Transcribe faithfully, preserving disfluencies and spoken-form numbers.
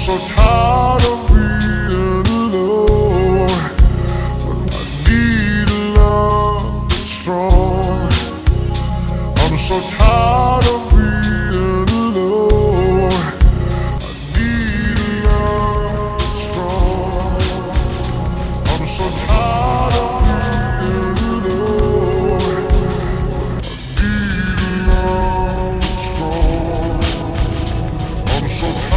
so tired of being alone. I need a love that's strong. I'm so tired of being alone. I need a love that's strong. I'm so tired of being alone. I need a love that's strong. I'm so tired.